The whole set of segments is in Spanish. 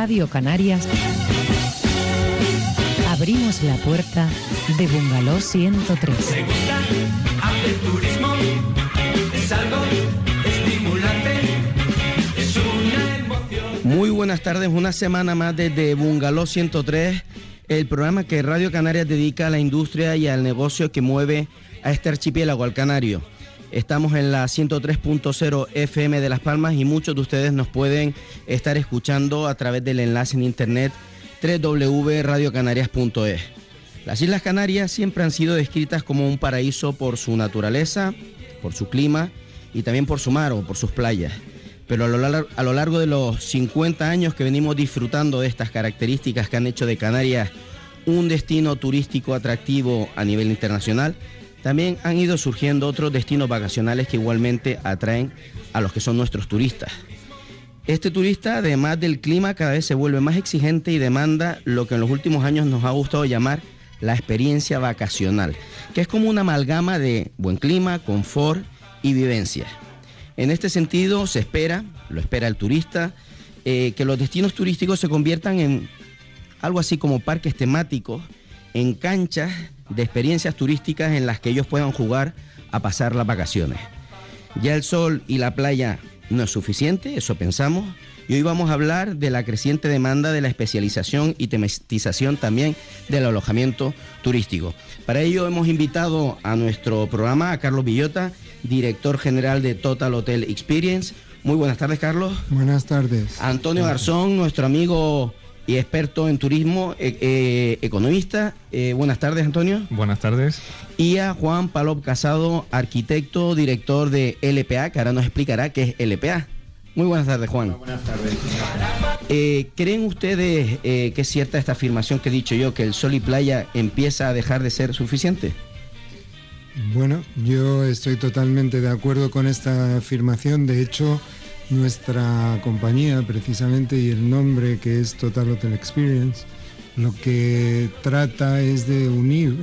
Radio Canarias abrimos la puerta de Bungalow 103. Me gusta hacer turismo, es algo estimulante, es una emoción. Muy buenas tardes, una semana más desde Bungalow 103, el programa que Radio Canarias dedica a la industria y al negocio que mueve a este archipiélago, al canario. Estamos en la 103.0 FM de Las Palmas y muchos de ustedes nos pueden estar escuchando a través del enlace en internet www.radiocanarias.es. Las Islas Canarias siempre han sido descritas como un paraíso por su naturaleza, por su clima y también por su mar o por sus playas. Pero a lo largo de los 50 años que venimos disfrutando de estas características que han hecho de Canarias un destino turístico atractivo a nivel internacional, también han ido surgiendo otros destinos vacacionales que igualmente atraen a los que son nuestros turistas. Este turista, además del clima, cada vez se vuelve más exigente y demanda lo que en los últimos años nos ha gustado llamar la experiencia vacacional, que es como una amalgama de buen clima, confort y vivencia. En este sentido, lo espera el turista, que los destinos turísticos se conviertan en algo así como parques temáticos, en canchas de experiencias turísticas en las que ellos puedan jugar a pasar las vacaciones. Ya el sol y la playa no es suficiente, eso pensamos, y hoy vamos a hablar de la creciente demanda de la especialización y tematización también del alojamiento turístico. Para ello hemos invitado a nuestro programa a Carlos Villota, director general de Total Hotel Experience. Muy buenas tardes, Carlos. Buenas tardes. Antonio Garzón, nuestro amigo y experto en turismo, economista. Buenas tardes, Antonio. Buenas tardes. Y a Juan Palop Casado, arquitecto, director de LPA, que ahora nos explicará qué es LPA. Muy buenas tardes, Juan. Hola, buenas tardes. ¿Creen ustedes que es cierta esta afirmación que he dicho yo, que el sol y playa empieza a dejar de ser suficiente? Bueno, yo estoy totalmente de acuerdo con esta afirmación. De hecho, nuestra compañía, precisamente, y el nombre que es Total Hotel Experience, lo que trata es de unir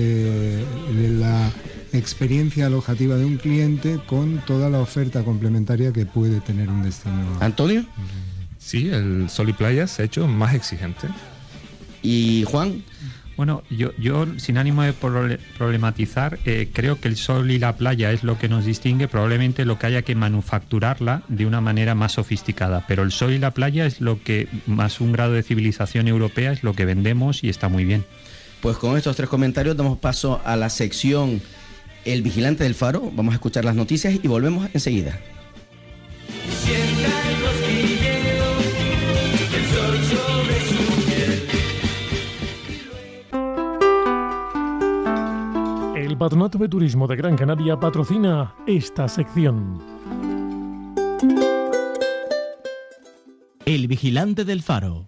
la experiencia alojativa de un cliente con toda la oferta complementaria que puede tener un destino. ¿Antonio? Sí, el sol y playa se ha hecho más exigente. ¿Y Juan? Bueno, yo sin ánimo de problematizar, creo que el sol y la playa es lo que nos distingue, probablemente lo que haya que manufacturarla de una manera más sofisticada, pero el sol y la playa es lo que, más un grado de civilización europea, es lo que vendemos y está muy bien. Pues con estos tres comentarios damos paso a la sección El Vigilante del Faro. Vamos a escuchar las noticias y volvemos enseguida. El Patronato de Turismo de Gran Canaria patrocina esta sección. El Vigilante del Faro.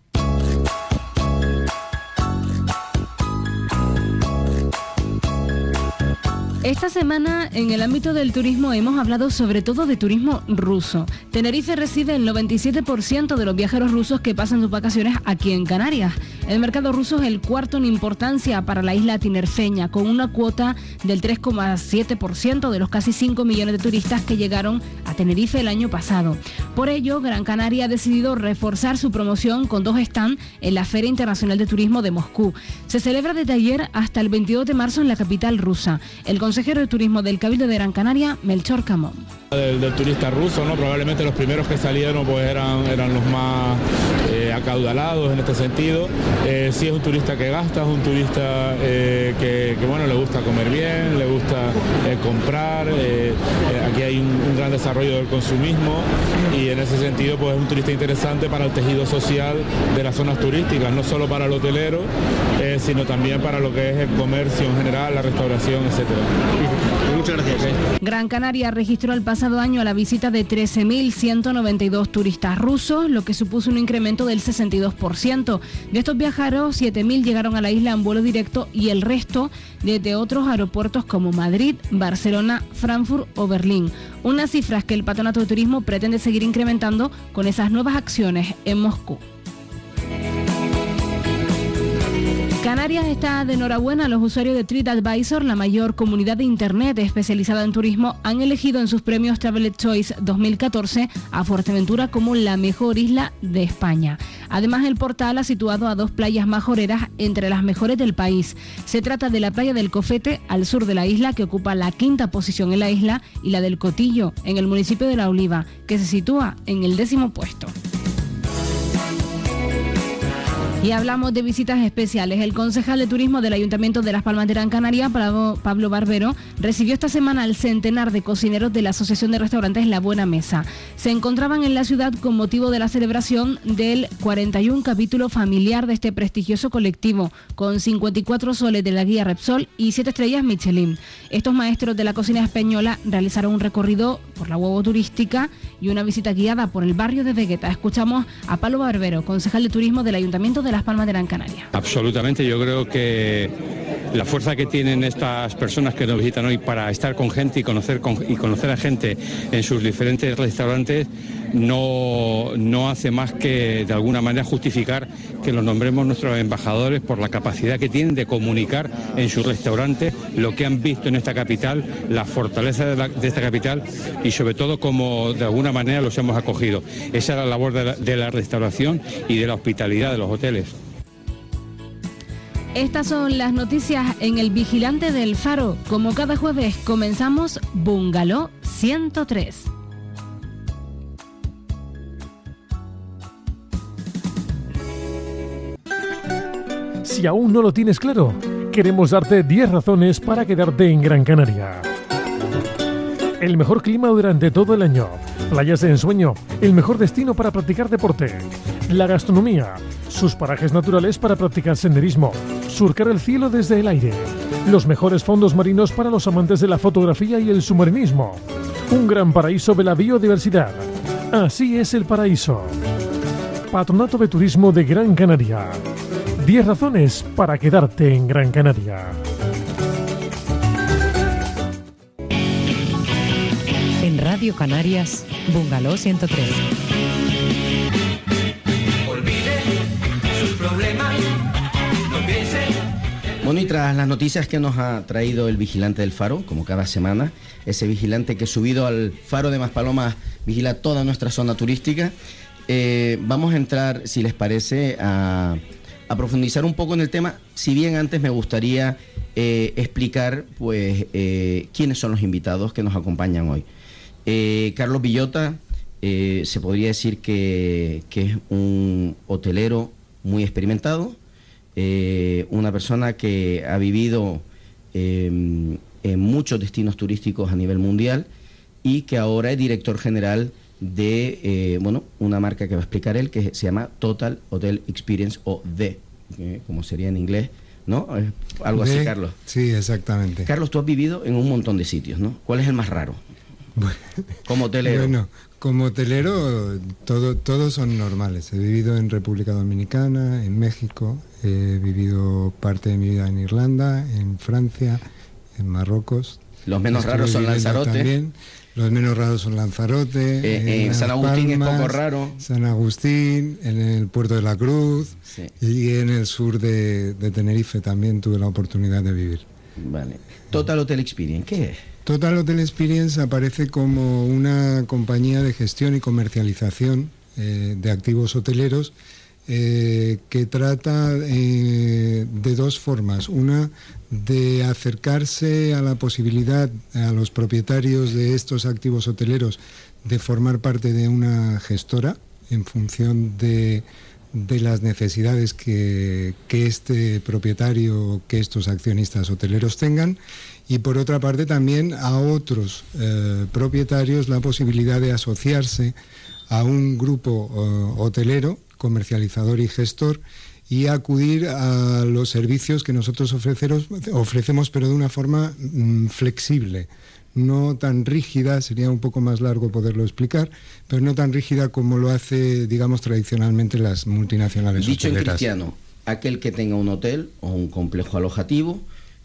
Esta semana, en el ámbito del turismo, hemos hablado sobre todo de turismo ruso. Tenerife recibe el 97% de los viajeros rusos que pasan sus vacaciones aquí en Canarias. El mercado ruso es el cuarto en importancia para la isla tinerfeña, con una cuota del 3,7% de los casi 5 millones de turistas que llegaron a Tenerife el año pasado. Por ello, Gran Canaria ha decidido reforzar su promoción con 2 stands en la Feria Internacional de Turismo de Moscú. Se celebra desde ayer hasta el 22 de marzo en la capital rusa. El consejero de Turismo del Cabildo de Gran Canaria, Melchor Camón. Del turista ruso, ¿no? Probablemente los primeros que salieron pues eran los más acaudalados en este sentido. Sí es un turista que gasta, es un turista que bueno, le gusta comer bien, le gusta comprar. Aquí hay un gran desarrollo del consumismo y en ese sentido pues es un turista interesante para el tejido social de las zonas turísticas, no solo para el hotelero, sino también para lo que es el comercio en general, la restauración, etcétera. Muchas gracias. Gran Canaria registró el pasado año la visita de 13.192 turistas rusos, lo que supuso un incremento del 62%. De estos viajeros, 7.000 llegaron a la isla en vuelo directo y el resto desde otros aeropuertos como Madrid, Barcelona, Frankfurt o Berlín. Unas cifras que el Patronato de Turismo pretende seguir incrementando con esas nuevas acciones en Moscú. Canarias está de enhorabuena. Los usuarios de TripAdvisor, la mayor comunidad de Internet especializada en turismo, han elegido en sus premios Travel Choice 2014 a Fuerteventura como la mejor isla de España. Además, el portal ha situado a 2 playas majoreras entre las mejores del país. Se trata de la playa del Cofete, al sur de la isla, que ocupa la 5ª posición en la isla, y la del Cotillo, en el municipio de La Oliva, que se sitúa en el 10º puesto. Y hablamos de visitas especiales. El concejal de turismo del Ayuntamiento de Las Palmas de Gran Canaria, Pablo Barbero, recibió esta semana al centenar de cocineros de la Asociación de Restaurantes La Buena Mesa. Se encontraban en la ciudad con motivo de la celebración del 41 capítulo familiar de este prestigioso colectivo, con 54 soles de la guía Repsol y 7 estrellas Michelin. Estos maestros de la cocina española realizaron un recorrido por la huevo turística y una visita guiada por el barrio de Vegueta. Escuchamos a Pablo Barbero, concejal de turismo del Ayuntamiento de Las Palmas de Gran Canaria. Absolutamente, yo creo que la fuerza que tienen estas personas que nos visitan hoy para estar con gente y conocer a gente en sus diferentes restaurantes no hace más que de alguna manera justificar que los nombremos nuestros embajadores por la capacidad que tienen de comunicar en sus restaurantes lo que han visto en esta capital, la fortaleza de esta capital y sobre todo cómo de alguna manera los hemos acogido. Esa es la labor de la restauración y de la hospitalidad de los hoteles. Estas son las noticias en El Vigilante del Faro. Como cada jueves comenzamos Bungalow 103. Si aún no lo tienes claro, queremos darte 10 razones para quedarte en Gran Canaria. El mejor clima durante todo el año, playas de ensueño, el mejor destino para practicar deporte, la gastronomía, sus parajes naturales para practicar senderismo, surcar el cielo desde el aire, los mejores fondos marinos para los amantes de la fotografía y el submarinismo, un gran paraíso de la biodiversidad. Así es el paraíso. Patronato de Turismo de Gran Canaria. 10 razones para quedarte en Gran Canaria. En Radio Canarias, Bungalow 103. Olvide sus problemas, no piense. Bueno, y tras las noticias que nos ha traído el vigilante del Faro, como cada semana, ese vigilante que subido al Faro de Maspalomas vigila toda nuestra zona turística, vamos a entrar, si les parece, a profundizar un poco en el tema, si bien antes me gustaría explicar pues quiénes son los invitados que nos acompañan hoy. Carlos Villota se podría decir que es un hotelero muy experimentado, una persona que ha vivido en muchos destinos turísticos a nivel mundial y que ahora es director general de una marca que va a explicar él, que se llama Total Hotel Experience, o D, como sería en inglés, ¿no? Algo así, Carlos. Sí, exactamente. Carlos, tú has vivido en un montón de sitios, ¿no? ¿Cuál es el más raro? Bueno, como hotelero. Bueno, como hotelero todos son normales. He vivido en República Dominicana, en México, he vivido parte de mi vida en Irlanda, en Francia, en Marruecos. Los menos raros son Lanzarote. También. Los menos raros son Lanzarote. En San Agustín Palmas, es poco raro. San Agustín, en el Puerto de la Cruz, sí. Y en el sur de Tenerife también tuve la oportunidad de vivir. Vale. Total Hotel Experience, ¿qué es? Total Hotel Experience aparece como una compañía de gestión y comercialización de activos hoteleros que trata de 2 formas. Una, de acercarse a la posibilidad a los propietarios de estos activos hoteleros de formar parte de una gestora en función de las necesidades que este propietario, que estos accionistas hoteleros tengan, y por otra parte también a otros propietarios la posibilidad de asociarse a un grupo hotelero, comercializador y gestor, y acudir a los servicios que nosotros ofrecemos, pero de una forma flexible, no tan rígida. Sería un poco más largo poderlo explicar, pero no tan rígida como lo hace, digamos, tradicionalmente las multinacionales Dicho hoteleras. En cristiano, aquel que tenga un hotel o un complejo alojativo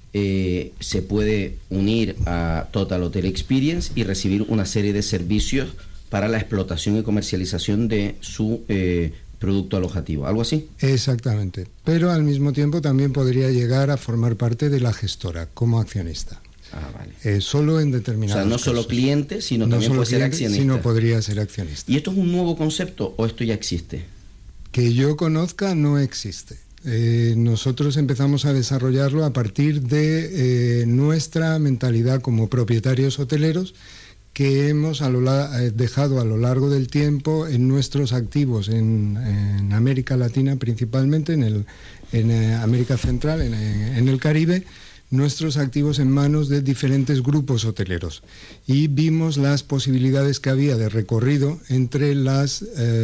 se puede unir a Total Hotel Experience y recibir una serie de servicios para la explotación y comercialización de su producto alojativo, ¿algo así? Exactamente, pero al mismo tiempo también podría llegar a formar parte de la gestora como accionista. Vale. Solo en determinados casos. O sea, no casos. solo cliente, sino también puede ser accionista. Sino podría ser accionista. ¿Y esto es un nuevo concepto o esto ya existe? Que yo conozca, no existe. Nosotros empezamos a desarrollarlo a partir de nuestra mentalidad como propietarios hoteleros, que hemos dejado a lo largo del tiempo en nuestros activos en América Latina principalmente, en América Central, en el Caribe, nuestros activos en manos de diferentes grupos hoteleros. Y vimos las posibilidades que había de recorrido entre las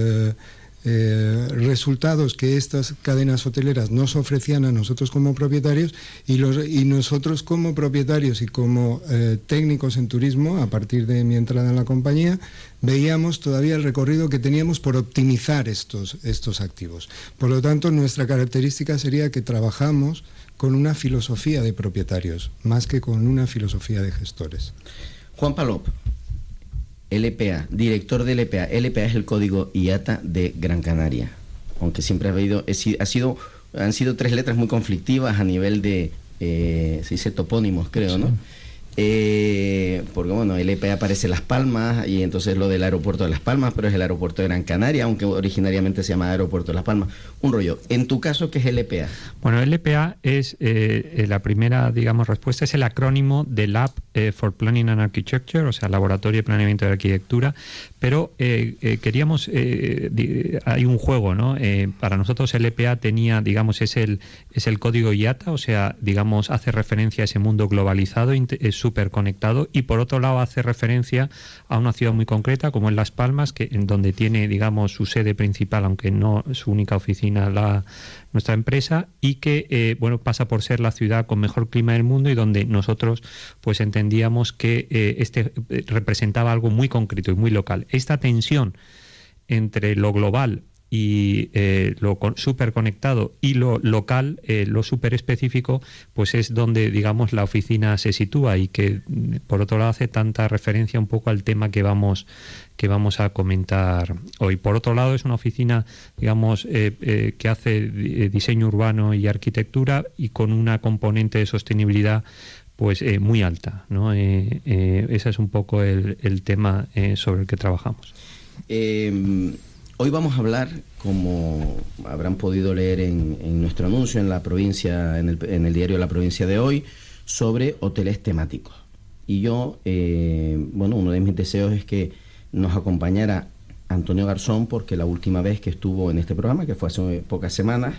resultados que estas cadenas hoteleras nos ofrecían a nosotros como propietarios y nosotros como propietarios y como técnicos en turismo, a partir de mi entrada en la compañía, veíamos todavía el recorrido que teníamos por optimizar estos activos. Por lo tanto, nuestra característica sería que trabajamos con una filosofía de propietarios, más que con una filosofía de gestores. Juan Palop, LPA, director de LPA. LPA es el código IATA de Gran Canaria, aunque siempre han sido 3 letras muy conflictivas a nivel de, se dice topónimos, creo, ¿no? Porque bueno, LPA aparece en Las Palmas y entonces lo del aeropuerto de Las Palmas, pero es el aeropuerto de Gran Canaria, aunque originariamente se llama aeropuerto de Las Palmas. Un rollo. En tu caso, ¿qué es LPA? Bueno, LPA es la primera, digamos, respuesta, es el acrónimo de Lab for Planning and Architecture, o sea, Laboratorio de Planeamiento de Arquitectura, pero queríamos, hay un juego, ¿no? Para nosotros LPA tenía, digamos, es el código IATA, o sea, digamos, hace referencia a ese mundo globalizado, súper conectado, y por otro lado hace referencia a una ciudad muy concreta como es Las Palmas, en donde tiene, digamos, su sede principal, aunque no su única oficina, nuestra empresa, y que bueno, pasa por ser la ciudad con mejor clima del mundo y donde nosotros pues entendíamos que representaba algo muy concreto y muy local. Esta tensión entre lo global y lo súper conectado y lo local, lo súper específico, pues es donde, digamos, la oficina se sitúa y que, por otro lado, hace tanta referencia un poco al tema que vamos a comentar hoy. Por otro lado, es una oficina, digamos, que hace diseño urbano y arquitectura y con una componente de sostenibilidad pues muy alta, ¿no? Ese es un poco el tema sobre el que trabajamos. Hoy vamos a hablar, como habrán podido leer en nuestro anuncio en la provincia, en el diario La Provincia de hoy, sobre hoteles temáticos. Y yo, bueno, uno de mis deseos es que nos acompañara Antonio Garzón, porque la última vez que estuvo en este programa, que fue hace pocas semanas,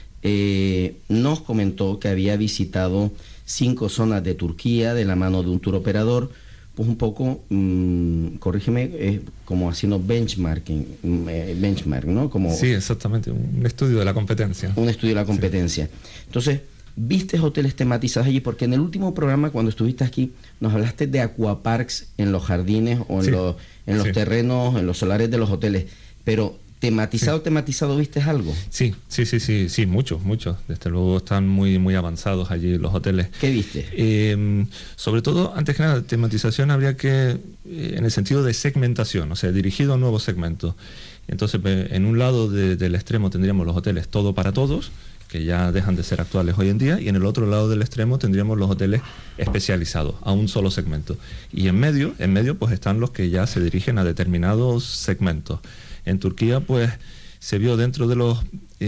nos comentó que había visitado 5 zonas de Turquía de la mano de un tour operador, pues un poco, corrígeme, como haciendo benchmark, ¿no? Como sí, exactamente, un estudio de la competencia. Un estudio de la competencia. Sí. Entonces, ¿viste hoteles tematizados allí? Porque en el último programa, cuando estuviste aquí, nos hablaste de aquaparks en los jardines o en los terrenos, en los solares de los hoteles, pero ¿tematizado, viste algo? Sí, muchos. Desde luego están muy, muy avanzados allí los hoteles. ¿Qué viste? Sobre todo, antes que nada, tematización habría que, en el sentido de segmentación, o sea, dirigido a nuevos segmentos. Entonces, en un lado del extremo tendríamos los hoteles todo para todos, que ya dejan de ser actuales hoy en día, y en el otro lado del extremo tendríamos los hoteles especializados a un solo segmento. Y en medio pues están los que ya se dirigen a determinados segmentos. En Turquía, pues, se vio dentro de los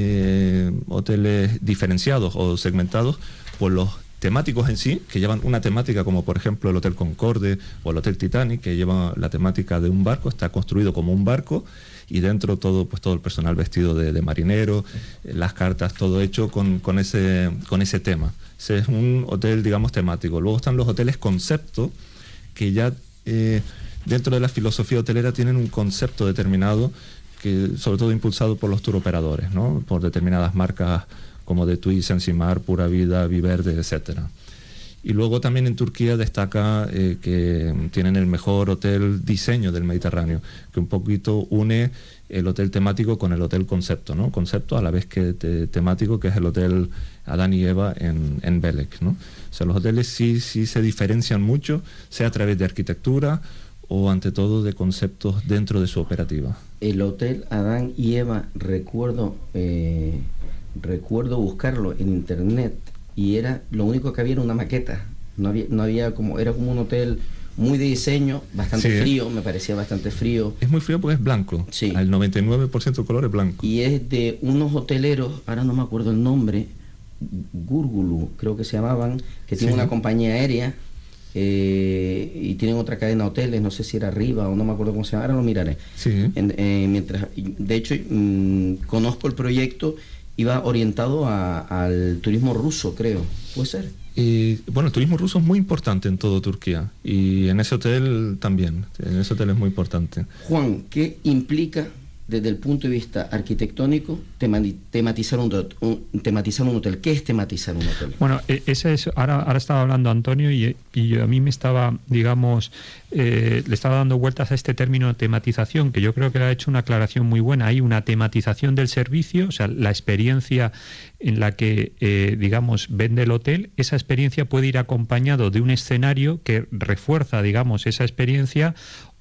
hoteles diferenciados o segmentados por los temáticos en sí, que llevan una temática como, por ejemplo, el Hotel Concorde o el Hotel Titanic, que lleva la temática de un barco, está construido como un barco, y dentro todo el personal vestido de marinero, las cartas, todo hecho con ese tema. Ese es un hotel, digamos, temático. Luego están los hoteles concepto, que ya dentro de la filosofía hotelera tienen un concepto determinado, que sobre todo impulsado por los tour operadores, ¿no? Por determinadas marcas como de TUI, Sensimar, Pura Vida, Viverde, etcétera. Y luego también en Turquía destaca que tienen el mejor hotel diseño del Mediterráneo, que un poquito une el hotel temático con el hotel concepto, ¿no? Concepto a la vez que temático, que es el hotel Adán y Eva en Belek, ¿no? O sea, los hoteles sí se diferencian mucho, sea a través de arquitectura o ante todo de conceptos dentro de su operativa. El Hotel Adán y Eva, recuerdo buscarlo en internet y era lo único que había era una maqueta. No había como, era como un hotel muy de diseño, bastante frío, me parecía bastante frío. Es muy frío porque es blanco. Sí. Al 99% del color es blanco. Y es de unos hoteleros, ahora no me acuerdo el nombre, Gurgulu, creo que se llamaban, que tienen una compañía aérea y tienen otra cadena de hoteles, no sé si era Arriba o no me acuerdo cómo se llama, ahora lo miraré. Sí. De hecho, conozco el proyecto, iba orientado al turismo ruso, creo, ¿puede ser? Y bueno, el turismo ruso es muy importante en todo Turquía y en ese hotel también, en ese hotel es muy importante. Juan, ¿qué implica desde el punto de vista arquitectónico tematizar un hotel? ¿Qué es tematizar un hotel? Bueno, ese es, ahora estaba hablando Antonio y a mí me estaba, digamos, le estaba dando vueltas a este término de tematización, que yo creo que le ha hecho una aclaración muy buena. Hay una tematización del servicio, o sea, la experiencia en la que, digamos, vende el hotel. Esa experiencia puede ir acompañado de un escenario que refuerza, digamos, esa experiencia,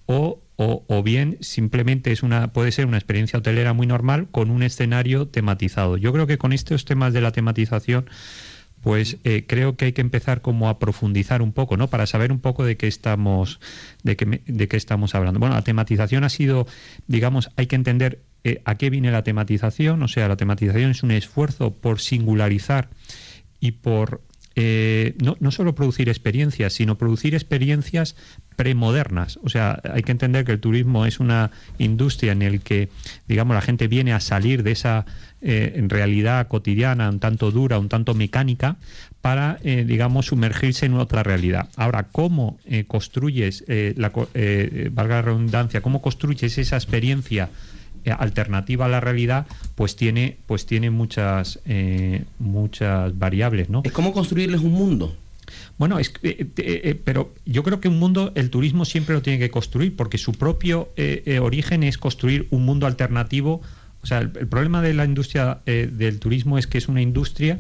o bien simplemente puede ser una experiencia hotelera muy normal con un escenario tematizado. Yo creo que con estos temas de la tematización, pues creo que hay que empezar como a profundizar un poco, ¿no? Para saber un poco de qué estamos hablando. Bueno, la tematización ha sido, digamos, hay que entender a qué viene la tematización. O sea, la tematización es un esfuerzo por singularizar y por no solo producir experiencias, sino producir experiencias premodernas. O sea, hay que entender que el turismo es una industria en el que, digamos, la gente viene a salir de esa en realidad cotidiana, un tanto dura, un tanto mecánica, para, digamos, sumergirse en otra realidad. Ahora, ¿cómo construyes, valga la redundancia, cómo construyes esa experiencia alternativa a la realidad? Pues tiene muchas variables, ¿no? Es como construirles un mundo. Bueno, pero yo creo que un mundo, el turismo siempre lo tiene que construir, porque su propio origen es construir un mundo alternativo. O sea, el problema de la industria del turismo es que es una industria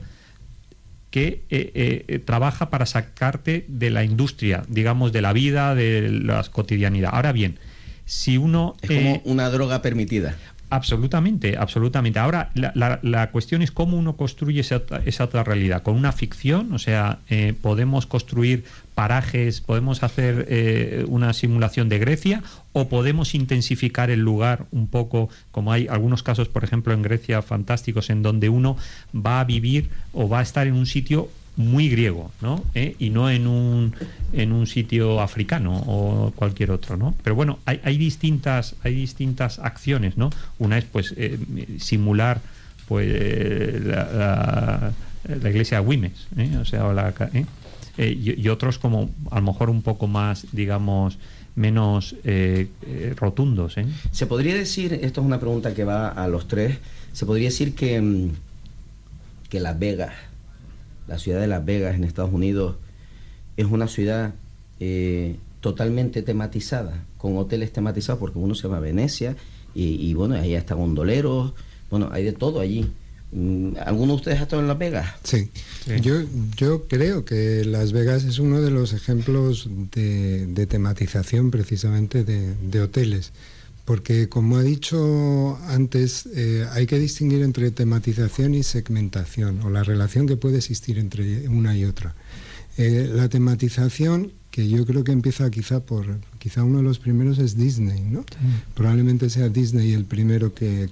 que trabaja para sacarte de la industria, digamos, de la vida, de la cotidianidad. Ahora bien, si uno... Es como una droga permitida. Absolutamente, absolutamente. Ahora, la cuestión es cómo uno construye esa otra realidad. Con una ficción, o sea, podemos construir parajes, podemos hacer una simulación de Grecia, o podemos intensificar el lugar un poco, como hay algunos casos, por ejemplo, en Grecia fantásticos, en donde uno va a vivir o va a estar en un sitio muy griego, ¿no? Y no en un sitio africano o cualquier otro, ¿no? Pero bueno, hay distintas acciones, ¿no? Una es, pues, simular, pues, la iglesia de Güemes, o sea, y otros como a lo mejor un poco más, digamos, menos rotundos, ¿eh? Se podría decir, esto es una pregunta que va a los tres, se podría decir que Las Vegas, la ciudad de Las Vegas en Estados Unidos, es una ciudad totalmente tematizada, con hoteles tematizados, porque uno se va a Venecia y bueno, ahí está gondoleros, bueno, hay de todo allí. ¿Alguno de ustedes ha estado en Las Vegas? Sí. Yo creo que Las Vegas es uno de los ejemplos de tematización precisamente de hoteles, porque como ha dicho antes, hay que distinguir entre tematización y segmentación, o la relación que puede existir entre una y otra. La tematización, que yo creo que empieza quizá uno de los primeros es Disney, ¿no? Sí. Probablemente sea Disney el primero que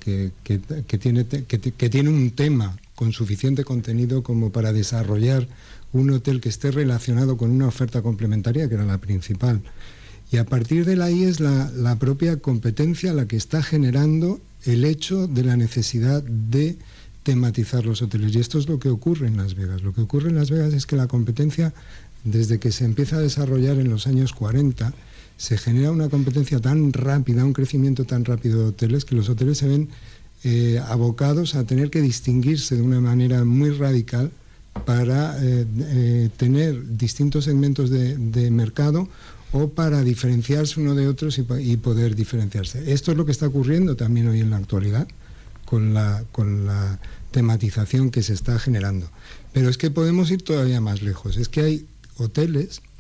tiene un tema con suficiente contenido como para desarrollar un hotel que esté relacionado con una oferta complementaria, que era la principal. Y a partir de ahí es la propia competencia la que está generando el hecho de la necesidad de tematizar los hoteles. Y esto es lo que ocurre en Las Vegas. Lo que ocurre en Las Vegas es que la competencia, desde que se empieza a desarrollar en los años 40, se genera una competencia tan rápida, un crecimiento tan rápido de hoteles, que los hoteles se ven abocados a tener que distinguirse de una manera muy radical para tener distintos segmentos de mercado, o para diferenciarse uno de otros y poder diferenciarse. Esto es lo que está ocurriendo también hoy en la actualidad con la tematización que se está generando. Pero es que podemos ir todavía más lejos. Es que hay hoteles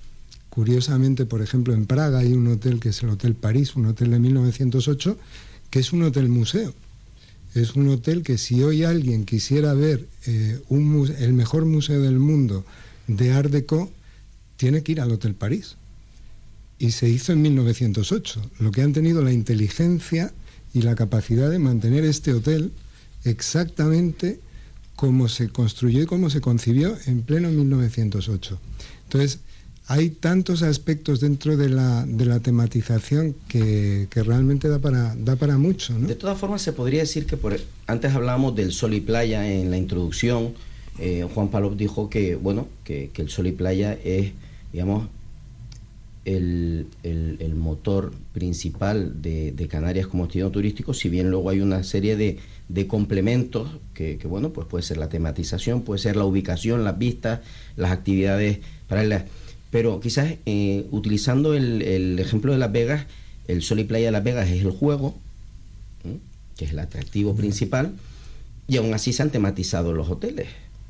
Curiosamente, por ejemplo, en Praga hay un hotel que es el Hotel París, un hotel de 1908, que es un hotel museo. Es un hotel que si hoy alguien quisiera ver el mejor museo del mundo de Art Deco, tiene que ir al Hotel París. Y se hizo en 1908. Lo que han tenido la inteligencia y la capacidad de mantener este hotel exactamente como se construyó y como se concibió en pleno 1908. Entonces, hay tantos aspectos dentro de la tematización que realmente da para mucho, ¿no? De todas formas, se podría decir que antes hablábamos del sol y playa en la introducción. Juan Palop dijo que el sol y playa es, digamos, el motor principal de Canarias como destino turístico, si bien luego hay una serie de complementos que pues puede ser la tematización, puede ser la ubicación, las vistas, las actividades paralelas. Pero quizás utilizando el ejemplo de Las Vegas, el sol y playa de Las Vegas es el juego, que es el atractivo principal, y aún así se han tematizado los hoteles.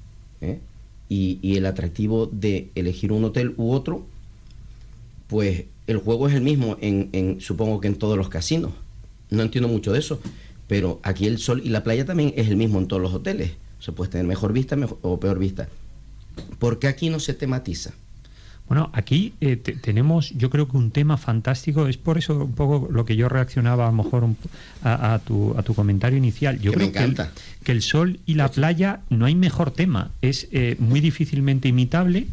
Y el atractivo de elegir un hotel u otro, pues el juego es el mismo, supongo que en todos los casinos. No entiendo mucho de eso, pero aquí el sol y la playa también es el mismo en todos los hoteles. O sea, puedes tener mejor vista o peor vista. ¿Por qué aquí no se tematiza? Bueno, aquí tenemos, yo creo que un tema fantástico, es por eso un poco lo que yo reaccionaba a lo mejor a tu comentario inicial. Yo creo que el sol y la playa no hay mejor tema, es muy difícilmente imitable,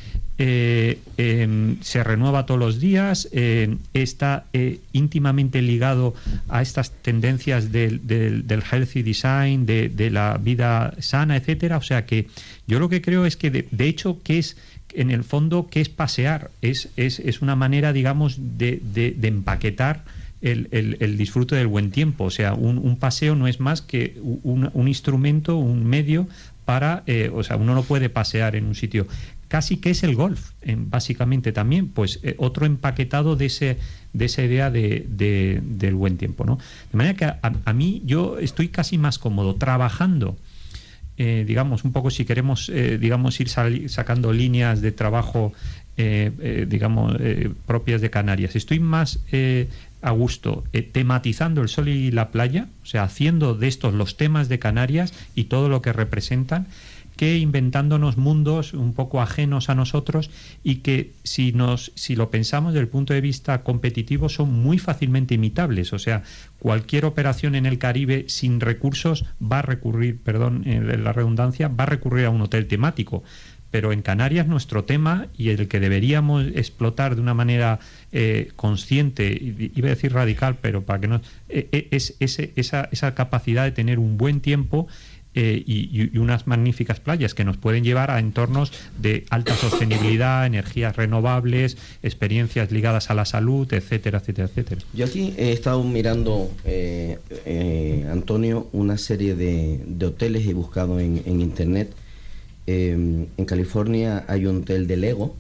se renueva todos los días, está íntimamente ligado a estas tendencias del healthy design, de la vida sana, etcétera. O sea que yo lo que creo es que de hecho que es en el fondo, ¿qué es pasear? Es una manera, digamos, de empaquetar el disfrute del buen tiempo. O sea, un paseo no es más que un instrumento, un medio para... o sea, uno no puede pasear en un sitio. Casi que es el golf, básicamente también, pues otro empaquetado de esa idea del buen tiempo, ¿no? De manera que a mí yo estoy casi más cómodo trabajando, digamos, un poco si queremos, digamos, ir sacando líneas de trabajo, digamos, propias de Canarias. Estoy más a gusto tematizando el sol y la playa, o sea, haciendo de estos los temas de Canarias y todo lo que representan, que inventándonos mundos un poco ajenos a nosotros y que si lo pensamos desde el punto de vista competitivo son muy fácilmente imitables. O sea, cualquier operación en el Caribe sin recursos va a recurrir, perdón, la redundancia, va a recurrir a un hotel temático. Pero en Canarias nuestro tema, y el que deberíamos explotar de una manera consciente, iba a decir radical, pero para que no, es esa capacidad de tener un buen tiempo y unas magníficas playas que nos pueden llevar a entornos de alta sostenibilidad, energías renovables, experiencias ligadas a la salud, etcétera, etcétera, etcétera. Yo aquí he estado mirando, Antonio, una serie de hoteles, he buscado en internet. En California hay un hotel de Lego,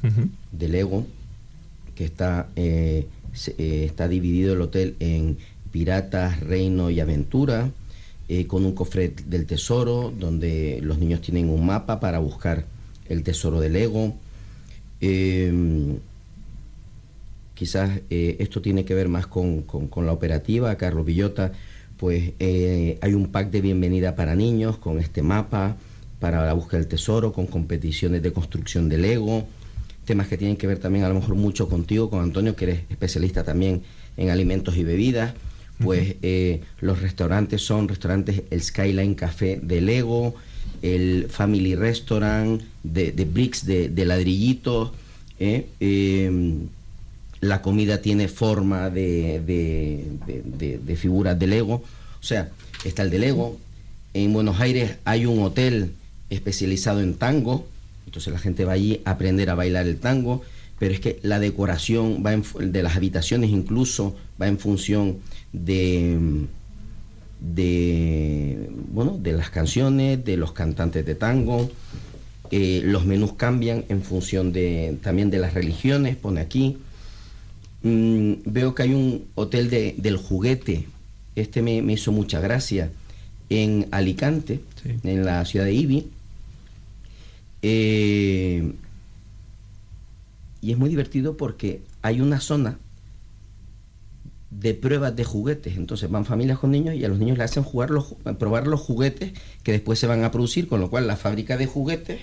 que está dividido el hotel en Piratas, Reino y Aventura, con un cofre del tesoro donde los niños tienen un mapa para buscar el tesoro de Lego. Quizás esto tiene que ver más con la operativa. Carlos Villota, pues hay un pack de bienvenida para niños con este mapa para la búsqueda del tesoro, con competiciones de construcción de Lego, temas que tienen que ver también a lo mejor mucho contigo, con Antonio, que eres especialista también en alimentos y bebidas. Pues los restaurantes son restaurantes, el Skyline Café de Lego, el Family Restaurant de bricks, de ladrillitos, la comida tiene forma de figuras de Lego. O sea, está el de Lego. En Buenos Aires hay un hotel especializado en tango, entonces la gente va allí a aprender a bailar el tango, pero es que la decoración de las habitaciones incluso va en función de las canciones, de los cantantes de tango. Los menús cambian en función también de las religiones, pone aquí. Veo que hay un hotel del juguete, me hizo mucha gracia, en Alicante, sí, en la ciudad de Ibi. y es muy divertido porque hay una zona de pruebas de juguetes. Entonces van familias con niños y a los niños les hacen probar los juguetes que después se van a producir, con lo cual la fábrica de juguetes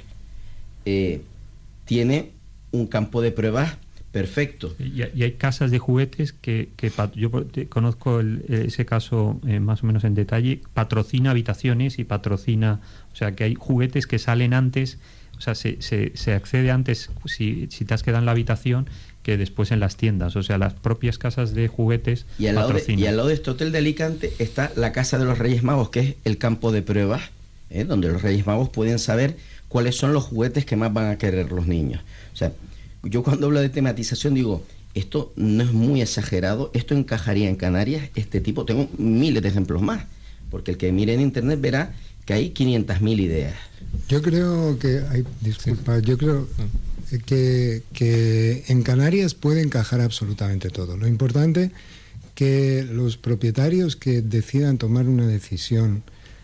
tiene un campo de pruebas perfecto. Y hay casas de juguetes que yo conozco ese caso más o menos en detalle, patrocina habitaciones y patrocina, o sea que hay juguetes que salen antes, o sea se accede antes si te has quedado en la habitación que después en las tiendas, o sea las propias casas de juguetes patrocinan. Y al lado de este hotel de Alicante está la Casa de los Reyes Magos, que es el campo de pruebas, donde los Reyes Magos pueden saber cuáles son los juguetes que más van a querer los niños. O sea, yo cuando hablo de tematización digo, esto no es muy exagerado, esto encajaría en Canarias, este tipo, tengo miles de ejemplos más, porque el que mire en internet verá que hay 500.000 ideas. Yo creo que yo creo que en Canarias puede encajar absolutamente todo. Lo importante que los propietarios que decidan tomar una decisión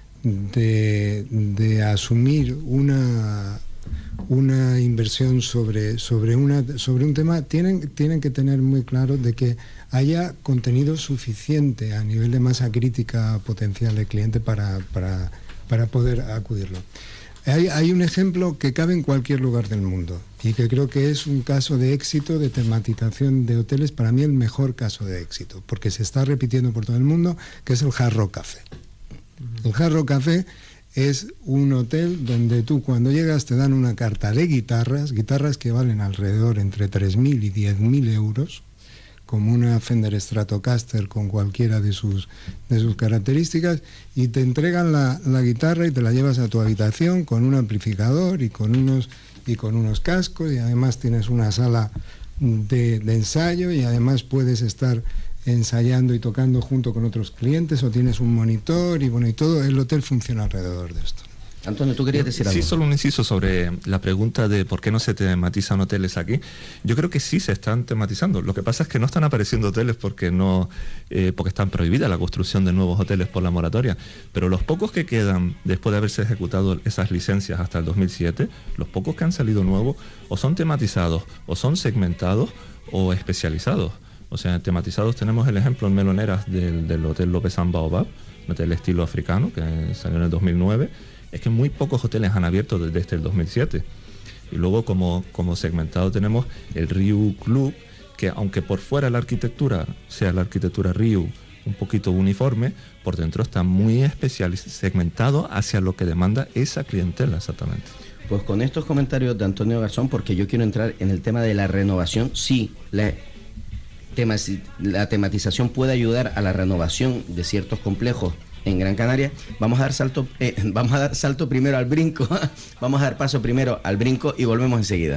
de asumir una inversión sobre un tema tienen que tener muy claro de que haya contenido suficiente a nivel de masa crítica potencial de cliente para poder acudirlo. Hay un ejemplo que cabe en cualquier lugar del mundo y que creo que es un caso de éxito de tematización de hoteles, para mí el mejor caso de éxito, porque se está repitiendo por todo el mundo, que es el Hard Rock Café. El Hard Rock Café es un hotel donde tú cuando llegas te dan una carta de guitarras que valen alrededor entre 3.000 y 10.000 euros, como una Fender Stratocaster con cualquiera de sus características, y te entregan la guitarra y te la llevas a tu habitación con un amplificador y con unos cascos, y además tienes una sala de ensayo, y además puedes estar ensayando y tocando junto con otros clientes, o tienes un monitor y todo el hotel funciona alrededor de esto. Antonio, ¿tú querías decir algo? Sí, solo un inciso sobre la pregunta de por qué no se tematizan hoteles aquí. Yo creo que sí se están tematizando. Lo que pasa es que no están apareciendo hoteles porque están prohibidas la construcción de nuevos hoteles por la moratoria. Pero los pocos que quedan después de haberse ejecutado esas licencias hasta el 2007, los pocos que han salido nuevos o son tematizados, o son segmentados, o especializados. O sea, tematizados tenemos el ejemplo en Meloneras del Hotel López San Baobab, un hotel estilo africano que salió en el 2009. Es que muy pocos hoteles han abierto desde el 2007. Y luego como segmentado tenemos el Riu Club, que aunque por fuera la arquitectura sea la arquitectura Riu un poquito uniforme, por dentro está muy segmentado hacia lo que demanda esa clientela exactamente. Pues con estos comentarios de Antonio Garzón, porque yo quiero entrar en el tema de la renovación, sí, la tematización puede ayudar a la renovación de ciertos complejos en Gran Canaria. Vamos a dar salto primero al brinco. Vamos a dar paso primero al brinco y volvemos enseguida.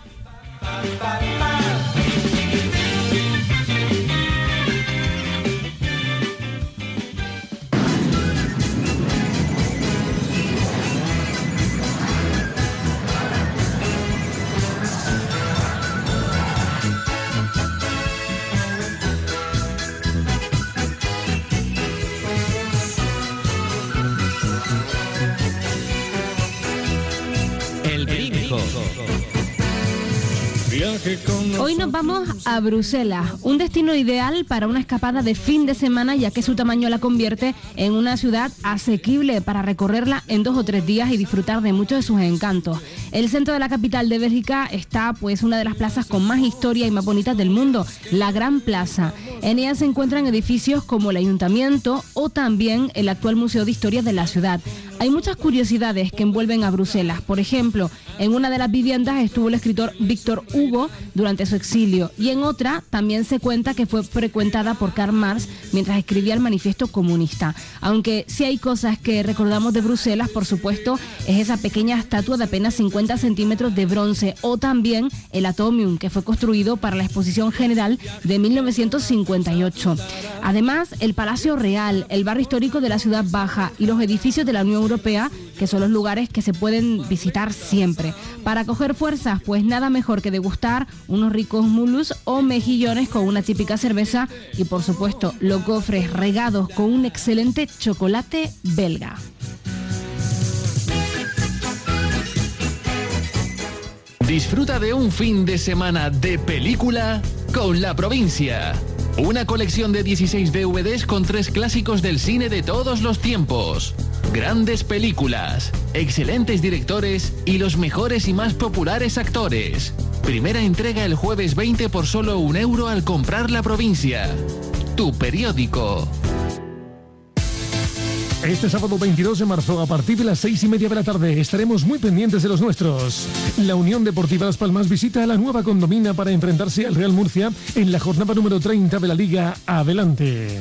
Hoy nos vamos a Bruselas, un destino ideal para una escapada de fin de semana, ya que su tamaño la convierte en una ciudad asequible para recorrerla en 2 o 3 días y disfrutar de muchos de sus encantos. El centro de la capital de Bélgica está pues una de las plazas con más historia y más bonitas del mundo, la Gran Plaza. En ella se encuentran edificios como el Ayuntamiento o también el actual Museo de Historia de la ciudad. Hay muchas curiosidades que envuelven a Bruselas. Por ejemplo, en una de las viviendas estuvo el escritor Víctor Hugo durante su exilio, y en otra también se cuenta que fue frecuentada por Karl Marx mientras escribía el Manifiesto Comunista. Aunque sí hay cosas que recordamos de Bruselas, por supuesto, es esa pequeña estatua de apenas 50 centímetros de bronce, o también el Atomium, que fue construido para la Exposición General de 1958. Además, el Palacio Real, el barrio histórico de la Ciudad Baja y los edificios de la Unión Europea, que son los lugares que se pueden visitar siempre. Para coger fuerzas, pues nada mejor que degustar unos ricos mulus o mejillones con una típica cerveza y, por supuesto, los gofres regados con un excelente chocolate belga. Disfruta de un fin de semana de película con La Provincia. Una colección de 16 DVDs con 3 clásicos del cine de todos los tiempos. Grandes películas, excelentes directores y los mejores y más populares actores. Primera entrega el jueves 20 por solo €1 al comprar La Provincia. Tu periódico. Este sábado 22 de marzo, a partir de las 6:30 de la tarde, estaremos muy pendientes de los nuestros. La Unión Deportiva Las Palmas visita a la nueva condomina para enfrentarse al Real Murcia en la jornada número 30 de la Liga Adelante.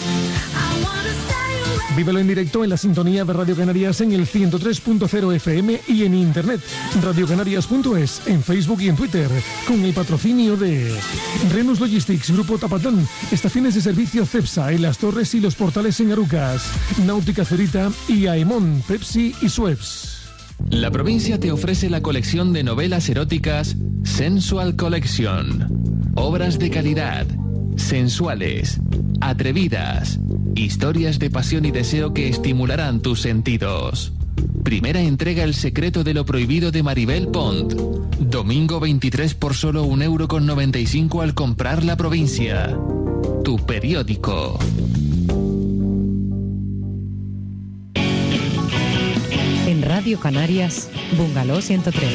Vívelo en directo en la sintonía de Radio Canarias en el 103.0 FM y en internet, radiocanarias.es, en Facebook y en Twitter, con el patrocinio de Renus Logistics, Grupo Tapatán, estaciones de servicio Cepsa en Las Torres y Los Portales en Arucas, Náutica Zurita y Aemon, Pepsi y Schweppes. La Provincia te ofrece la colección de novelas eróticas Sensual Collection. Obras de calidad, sensuales, atrevidas, historias de pasión y deseo que estimularán tus sentidos. Primera entrega El secreto de lo prohibido de Maribel Pont. Domingo 23 por solo €1,95 al comprar La Provincia. Tu periódico. En Radio Canarias, Bungalow 103.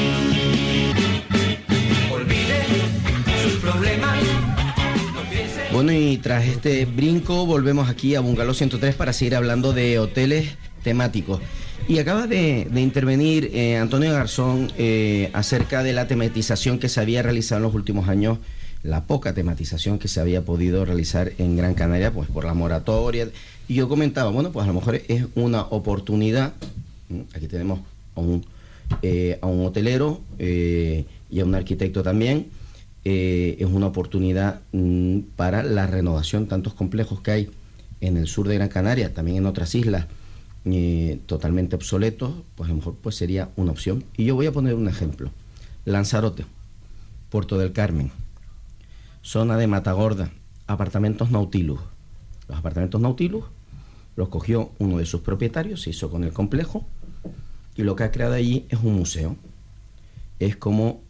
Olvide sus problemas. Bueno, y tras este brinco volvemos aquí a Bungalow 103 para seguir hablando de hoteles temáticos. Y acaba de intervenir Antonio Garzón acerca de la tematización que se había realizado en los últimos años, la poca tematización que se había podido realizar en Gran Canaria, pues por la moratoria. Y yo comentaba, bueno, pues a lo mejor es una oportunidad. Aquí tenemos a un hotelero y a un arquitecto también. Es una oportunidad para la renovación, tantos complejos que hay en el sur de Gran Canaria, también en otras islas totalmente obsoletos, pues a lo mejor pues sería una opción. Y yo voy a poner un ejemplo: Lanzarote, Puerto del Carmen, zona de Matagorda, apartamentos Nautilus. Los apartamentos Nautilus los cogió uno de sus propietarios, se hizo con el complejo, y lo que ha creado allí es un museo. Es como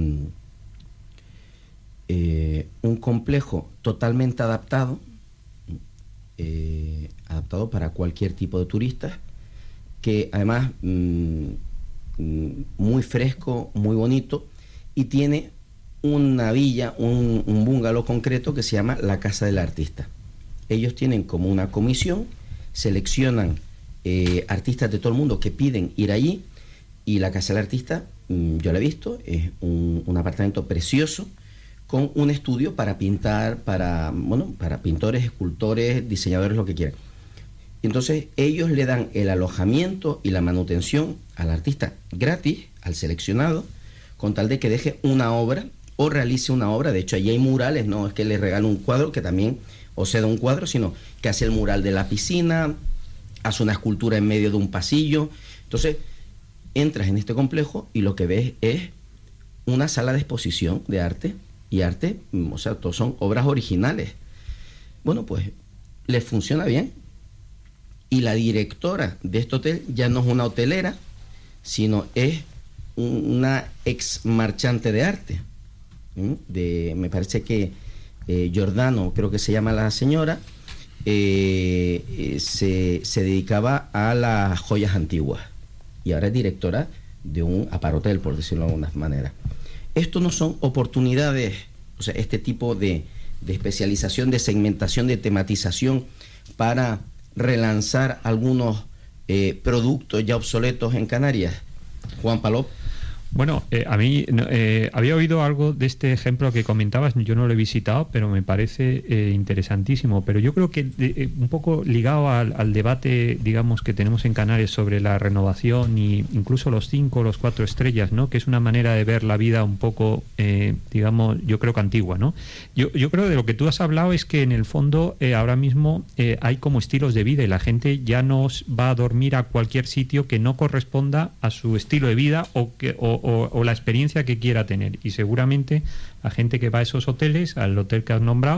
un complejo totalmente adaptado para cualquier tipo de turistas, que además muy fresco, muy bonito, y tiene una villa, un bungalow concreto que se llama la Casa del Artista. Ellos tienen como una comisión, seleccionan artistas de todo el mundo que piden ir allí, y la Casa del Artista, yo la he visto, es un apartamento precioso, con un estudio para pintar, para pintores, escultores, diseñadores, lo que quieran. Entonces ellos le dan el alojamiento y la manutención al artista gratis, al seleccionado, con tal de que deje una obra o realice una obra. De hecho, allí hay murales, no es que le regale un cuadro, que también o ceda un cuadro, sino que hace el mural de la piscina, hace una escultura en medio de un pasillo. Entonces entras en este complejo y lo que ves es una sala de exposición de arte, y arte, o sea, todos son obras originales. Bueno, pues les funciona bien. Y la directora de este hotel ya no es una hotelera, sino es una ex marchante de arte. Me parece que Giordano, creo que se llama la señora, se dedicaba a las joyas antiguas. Y ahora es directora de un aparotel, por decirlo de alguna manera. Esto no son oportunidades, o sea, este tipo de especialización, de segmentación, de tematización para relanzar algunos productos ya obsoletos en Canarias. Juan Palop. Bueno, a mí había oído algo de este ejemplo que comentabas, yo no lo he visitado, pero me parece interesantísimo. Pero yo creo que un poco ligado al debate, digamos, que tenemos en Canarias sobre la renovación y incluso los 5 o los 4 estrellas, ¿no? Que es una manera de ver la vida un poco, digamos, yo creo que antigua, ¿no? Yo creo de lo que tú has hablado es que en el fondo ahora mismo hay como estilos de vida y la gente ya no va a dormir a cualquier sitio que no corresponda a su estilo de vida o la experiencia que quiera tener, y seguramente la gente que va a esos hoteles, al hotel que has nombrado,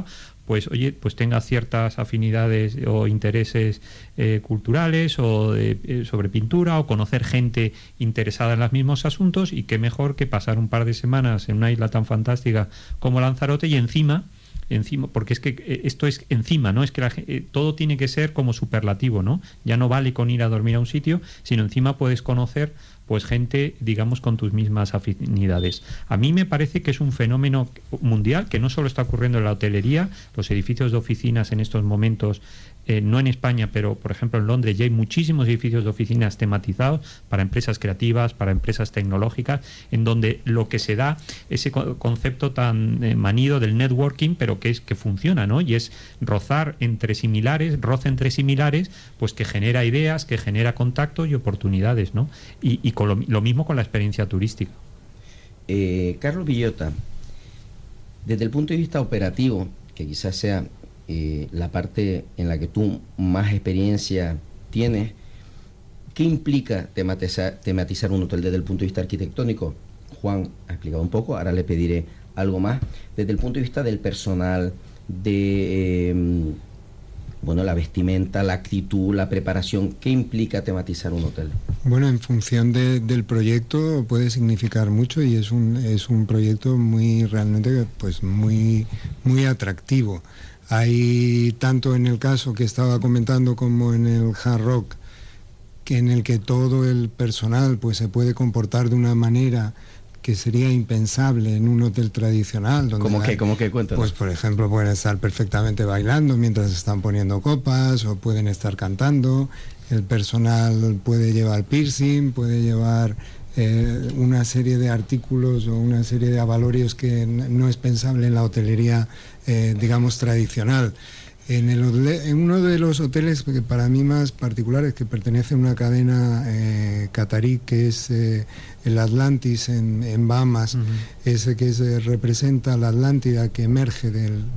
pues oye, pues tenga ciertas afinidades o intereses culturales o sobre pintura, o conocer gente interesada en los mismos asuntos, y qué mejor que pasar un par de semanas en una isla tan fantástica como Lanzarote, y encima, porque es que esto es encima, ¿no? Es que todo tiene que ser como superlativo, ¿no? Ya no vale con ir a dormir a un sitio, sino encima puedes conocer pues gente, digamos, con tus mismas afinidades. A mí me parece que es un fenómeno mundial que no solo está ocurriendo en la hotelería. Los edificios de oficinas en estos momentos, no en España, pero por ejemplo en Londres ya hay muchísimos edificios de oficinas tematizados para empresas creativas, para empresas tecnológicas, en donde lo que se da, ese concepto tan manido del networking, pero que funciona, ¿no? Y es roce entre similares, pues que genera ideas, que genera contactos y oportunidades, ¿no? Y con lo mismo con la experiencia turística. Carlos Villota, desde el punto de vista operativo, que quizás sea la parte en la que tú más experiencia tienes, ¿qué implica tematizar un hotel desde el punto de vista arquitectónico? Juan ha explicado un poco, ahora le pediré algo más. Desde el punto de vista del personal, de la vestimenta, la actitud, la preparación, ¿qué implica tematizar un hotel? Bueno, en función del proyecto puede significar mucho, y es un proyecto realmente muy atractivo. Hay tanto en el caso que estaba comentando como en el Hard Rock, en el que todo el personal pues se puede comportar de una manera que sería impensable en un hotel tradicional. ¿Cómo que? Cuéntanos. Pues por ejemplo pueden estar perfectamente bailando mientras están poniendo copas, o pueden estar cantando. El personal puede llevar piercing, puede llevar una serie de artículos o una serie de avalorios que no es pensable en la hotelería, digamos, tradicional. En uno de los hoteles que para mí más particulares, que pertenece a una cadena catarí, que es el Atlantis en Bahamas, ese que representa la Atlántida que emerge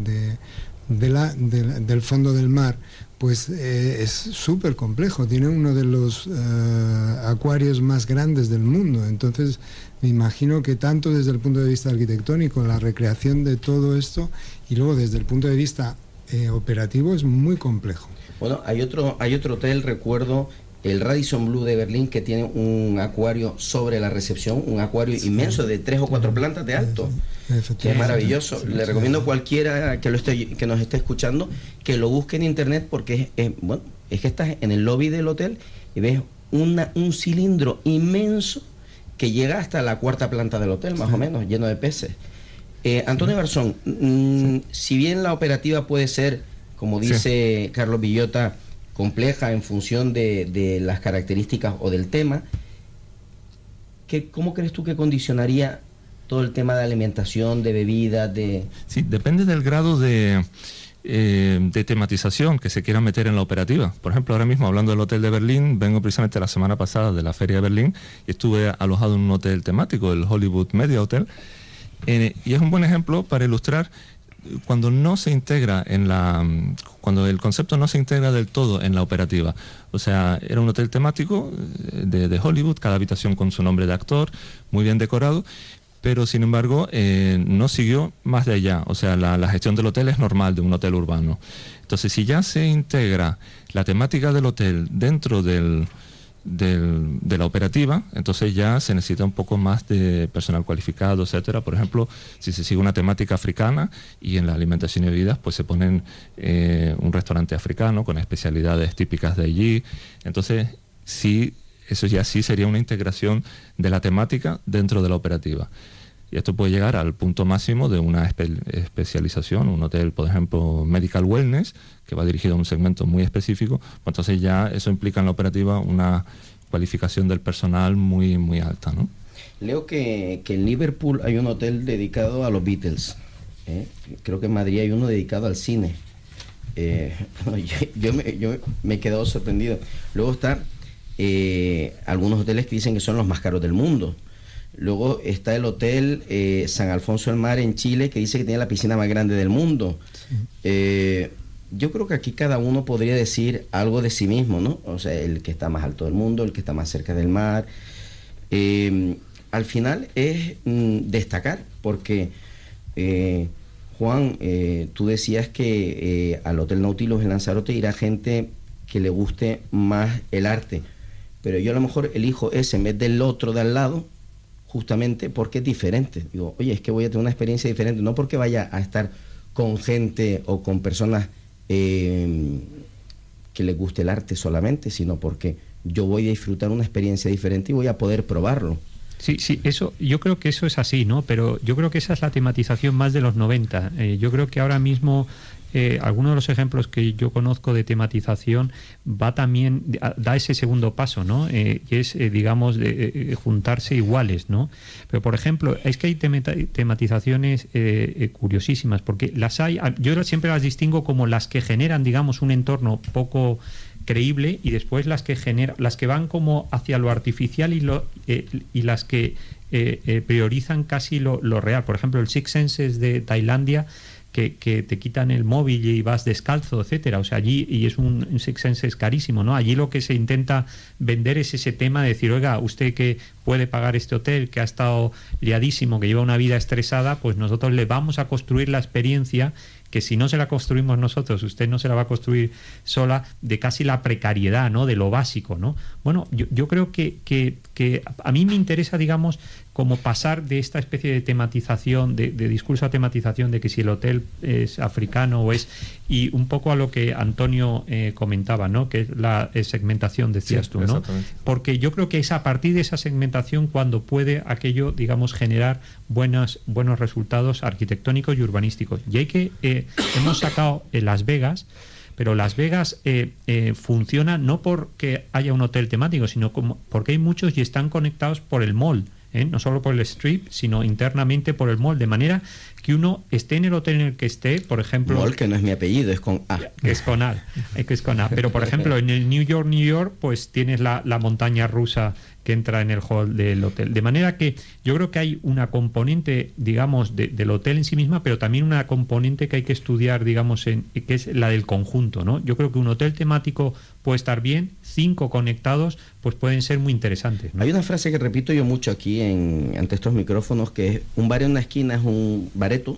del fondo del mar, pues es súper complejo. Tiene uno de los acuarios más grandes del mundo. Entonces me imagino que tanto desde el punto de vista arquitectónico, la recreación de todo esto, y luego desde el punto de vista operativo, es muy complejo. Bueno, hay otro hotel, recuerdo, el Radisson Blu de Berlín, que tiene un acuario sobre la recepción, un acuario inmenso de 3 o 4 plantas de alto, que es maravilloso. Le recomiendo a cualquiera que nos esté escuchando que lo busque en internet, porque es que estás en el lobby del hotel y ves un cilindro inmenso que llega hasta la 4ª planta del hotel, más o menos, lleno de peces. Antonio Garzón, si bien la operativa puede ser, como dice Carlos Villota, compleja en función de las características o del tema, ¿cómo crees tú que condicionaría todo el tema de alimentación, de bebidas, de...? Sí, depende del grado de tematización que se quiera meter en la operativa. Por ejemplo, ahora mismo, hablando del hotel de Berlín, vengo precisamente la semana pasada de la Feria de Berlín y estuve alojado en un hotel temático, el Hollywood Media Hotel. Y es un buen ejemplo para ilustrar cuando no se integra cuando el concepto no se integra del todo en la operativa. O sea, era un hotel temático de Hollywood, cada habitación con su nombre de actor, muy bien decorado, pero sin embargo no siguió más de allá. O sea, la gestión del hotel es normal de un hotel urbano. Entonces, si ya se integra la temática del hotel dentro de la operativa, entonces ya se necesita un poco más de personal cualificado, etcétera. Por ejemplo, si se sigue una temática africana y en la alimentación y bebidas pues se ponen un restaurante africano con especialidades típicas de allí. Entonces sí, eso ya sí sería una integración de la temática dentro de la operativa. Y esto puede llegar al punto máximo de una especialización, un hotel, por ejemplo, Medical Wellness, que va dirigido a un segmento muy específico. Pues entonces ya eso implica en la operativa una cualificación del personal muy, muy alta, ¿no? Leo que en Liverpool hay un hotel dedicado a los Beatles. Creo que en Madrid hay uno dedicado al cine. Yo me he quedado sorprendido. Luego están algunos hoteles que dicen que son los más caros del mundo. Luego está el hotel San Alfonso del Mar en Chile, que dice que tiene la piscina más grande del mundo. Yo creo que aquí cada uno podría decir algo de sí mismo, ¿no? O sea, el que está más alto del mundo, el que está más cerca del mar. Al final es destacar, porque Juan, tú decías que al Hotel Nautilus en Lanzarote irá gente que le guste más el arte, pero yo a lo mejor elijo ese en vez del otro de al lado, justamente porque es diferente. Digo, oye, es que voy a tener una experiencia diferente, no porque vaya a estar con gente o con personas que les guste el arte solamente, sino porque yo voy a disfrutar una experiencia diferente y voy a poder probarlo. Sí, eso, yo creo que eso es así, ¿no? Pero yo creo que esa es la tematización más de los 90. Yo creo que ahora mismo algunos de los ejemplos que yo conozco de tematización da ese segundo paso, ¿no? Que es, digamos, de juntarse iguales, ¿no? Pero, por ejemplo, es que hay tematizaciones curiosísimas, porque las hay, yo siempre las distingo como las que generan, digamos, un entorno poco creíble, y después las que van como hacia lo artificial y las que priorizan casi lo real. Por ejemplo, el Six Senses de Tailandia, que te quitan el móvil y vas descalzo, etcétera. O sea, allí, y es un Six Senses carísimo, ¿no? Allí lo que se intenta vender es ese tema de decir, oiga, usted que puede pagar este hotel, que ha estado liadísimo, que lleva una vida estresada, pues nosotros le vamos a construir la experiencia que si no se la construimos nosotros, usted no se la va a construir sola, de casi la precariedad, ¿no? De lo básico, ¿no? Bueno, yo creo que a mí me interesa, digamos, como pasar de esta especie de tematización, de discurso a tematización, de que si el hotel es africano o es, y un poco a lo que Antonio comentaba, ¿no? Que es la segmentación, decías tú, ¿no? Porque yo creo que es a partir de esa segmentación cuando puede aquello, digamos, generar buenos resultados arquitectónicos y urbanísticos. Y hay que hemos sacado Las Vegas, pero Las Vegas funciona no porque haya un hotel temático, sino porque hay muchos y están conectados por el mall. No solo por el strip, sino internamente por el mall, de manera que uno esté en el hotel en el que esté, por ejemplo... Mall, que no es mi apellido, es con A. Es con A, pero por ejemplo en el New York, pues tienes la montaña rusa que entra en el hall del hotel. De manera que yo creo que hay una componente, digamos, del hotel en sí misma, pero también una componente que hay que estudiar, digamos, que es la del conjunto, ¿no? Yo creo que un hotel temático puede estar bien, 5 conectados, pues pueden ser muy interesantes, ¿no? Hay una frase que repito yo mucho aquí ante estos micrófonos, que es: un bar en una esquina es un bareto,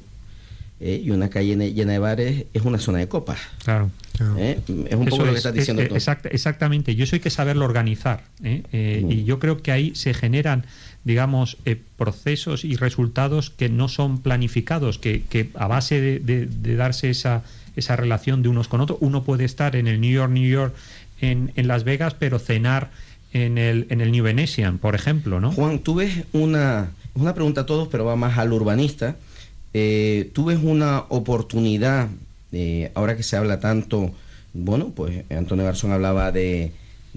y una calle llena de bares es una zona de copas. Claro. Es un poco lo que estás diciendo tú. Exactamente, y eso hay que saberlo organizar, y yo creo que ahí se generan, digamos, procesos y resultados que no son planificados, que a base de darse esa relación de unos con otros, uno puede estar en el New York en Las Vegas, pero cenar en el New Venetian, por ejemplo, ¿no? Juan, tú ves una pregunta a todos, pero va más al urbanista. Tú ves una oportunidad, ahora que se habla tanto, bueno, pues Antonio Garzón hablaba de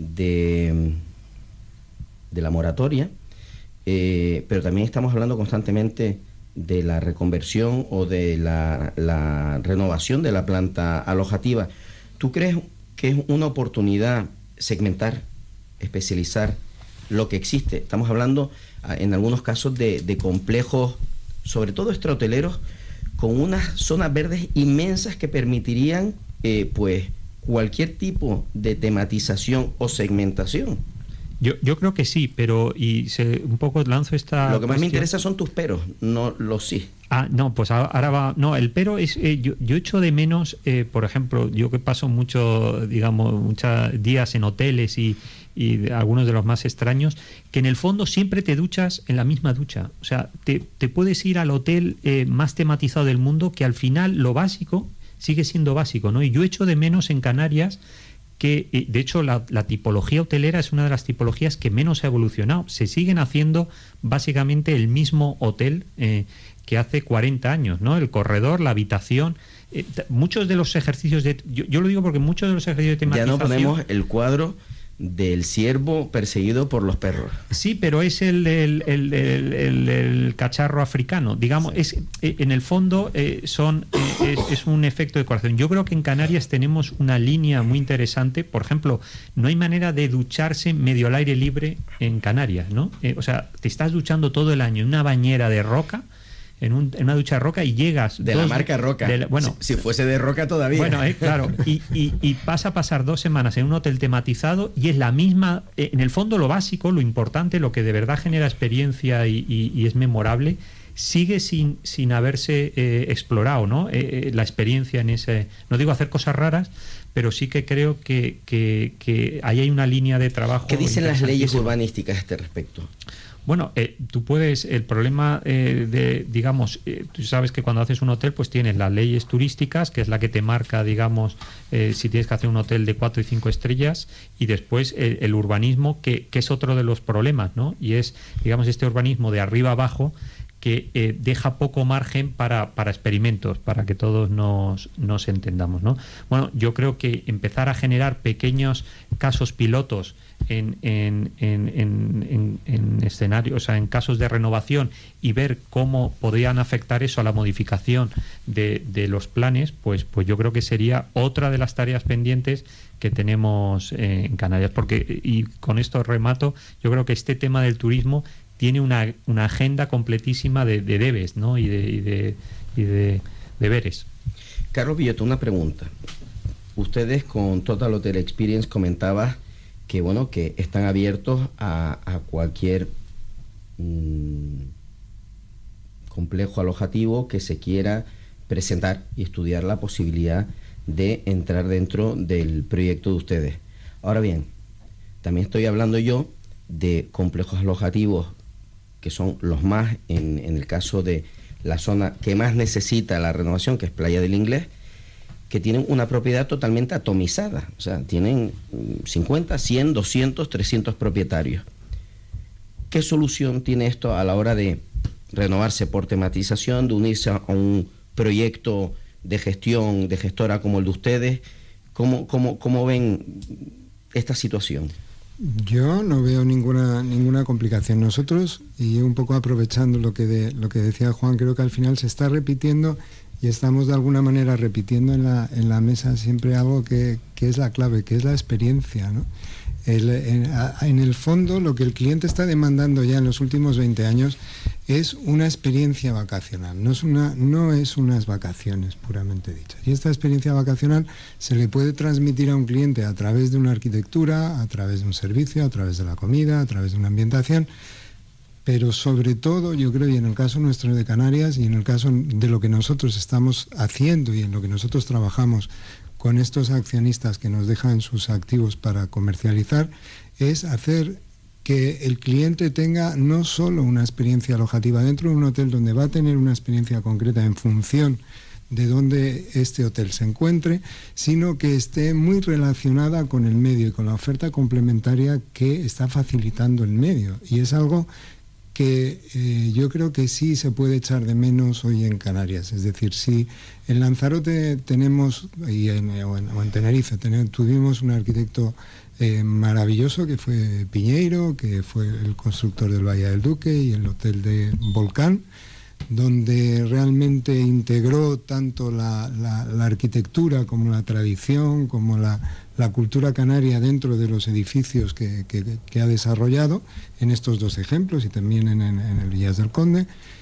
la moratoria, pero también estamos hablando constantemente de la reconversión o de la renovación de la planta alojativa. ¿Tú crees que es una oportunidad segmentar, especializar lo que existe? Estamos hablando en algunos casos de complejos, sobre todo extrahoteleros, con unas zonas verdes inmensas que permitirían pues cualquier tipo de tematización o segmentación. Yo creo que sí, pero un poco lanzo esta... Lo que más me interesa son tus peros, no los sí. No, pues ahora va... No, el pero es... yo echo de menos, por ejemplo, yo que paso muchos días en hoteles y algunos de los más extraños, que en el fondo siempre te duchas en la misma ducha. O sea, te puedes ir al hotel más tematizado del mundo, que al final lo básico sigue siendo básico, ¿no? Y yo echo de menos en Canarias que, de hecho, la tipología hotelera es una de las tipologías que menos ha evolucionado. Se siguen haciendo básicamente el mismo hotel que hace 40 años, ¿no? El corredor, la habitación... muchos de los ejercicios yo lo digo porque muchos de los ejercicios de tematización... Ya no ponemos el cuadro del ciervo perseguido por los perros. Sí, pero es el cacharro africano, digamos. Sí. En el fondo es un efecto de decoración. Yo creo que en Canarias tenemos una línea muy interesante. Por ejemplo, no hay manera de ducharse medio al aire libre en Canarias, ¿no? O sea, te estás duchando todo el año en una bañera de roca, en una ducha de roca, y llegas... De la marca Roca. Bueno, si fuese de Roca todavía. Bueno, claro. Y vas a pasar 2 semanas en un hotel tematizado y es la misma... en el fondo lo básico, lo importante, lo que de verdad genera experiencia y es memorable, sigue sin haberse explorado, ¿no? La experiencia en ese, no digo hacer cosas raras, pero sí que creo que ahí hay una línea de trabajo. ¿Qué dicen las leyes urbanísticas a este respecto? Bueno, tú puedes, el problema digamos, tú sabes que cuando haces un hotel pues tienes las leyes turísticas, que es la que te marca, digamos, si tienes que hacer un hotel de 4 y 5 estrellas, y después el urbanismo, que es otro de los problemas, ¿no? Y es, digamos, este urbanismo de arriba abajo, que deja poco margen para experimentos, para que todos nos entendamos, ¿no? Bueno, yo creo que empezar a generar pequeños casos pilotos en escenarios, o sea, en casos de renovación, y ver cómo podrían afectar eso a la modificación de los planes, pues yo creo que sería otra de las tareas pendientes que tenemos en Canarias, porque, y con esto remato, yo creo que este tema del turismo tiene una agenda completísima de debes, ¿no? y de deberes. Carlos Villota, una pregunta. Ustedes con Total Hotel Experience comentabas que, bueno, que están abiertos a cualquier complejo alojativo que se quiera presentar y estudiar la posibilidad de entrar dentro del proyecto de ustedes. Ahora bien, también estoy hablando yo de complejos alojativos que son los más, en el caso de la zona que más necesita la renovación, que es Playa del Inglés, que tienen una propiedad totalmente atomizada, o sea, tienen 50, 100, 200, 300 propietarios. ¿Qué solución tiene esto a la hora de renovarse por tematización, de unirse a un proyecto de gestión, de gestora como el de ustedes? ¿Cómo ven esta situación? Yo no veo ninguna complicación. Nosotros, y un poco aprovechando lo que decía Juan, creo que al final se está repitiendo y estamos de alguna manera repitiendo en la mesa siempre algo que es la clave, que es la experiencia, ¿no? En el fondo, lo que el cliente está demandando ya en los últimos 20 años es una experiencia vacacional, no es unas vacaciones puramente dichas. Y esta experiencia vacacional se le puede transmitir a un cliente a través de una arquitectura, a través de un servicio, a través de la comida, a través de una ambientación, pero sobre todo, yo creo, y en el caso nuestro de Canarias, y en el caso de lo que nosotros estamos haciendo y en lo que nosotros trabajamos con estos accionistas que nos dejan sus activos para comercializar, es hacer que el cliente tenga no solo una experiencia alojativa dentro de un hotel, donde va a tener una experiencia concreta en función de dónde este hotel se encuentre, sino que esté muy relacionada con el medio y con la oferta complementaria que está facilitando el medio. Y es algo que yo creo que sí se puede echar de menos hoy en Canarias. Es decir, si en Lanzarote tenemos, o en Tenerife, tuvimos un arquitecto maravilloso que fue Piñeiro, que fue el constructor del Valle del Duque y el hotel de Volcán, donde realmente integró tanto la arquitectura como la tradición, como la cultura canaria dentro de los edificios que ha desarrollado en estos dos ejemplos y también en el Villas del Conde,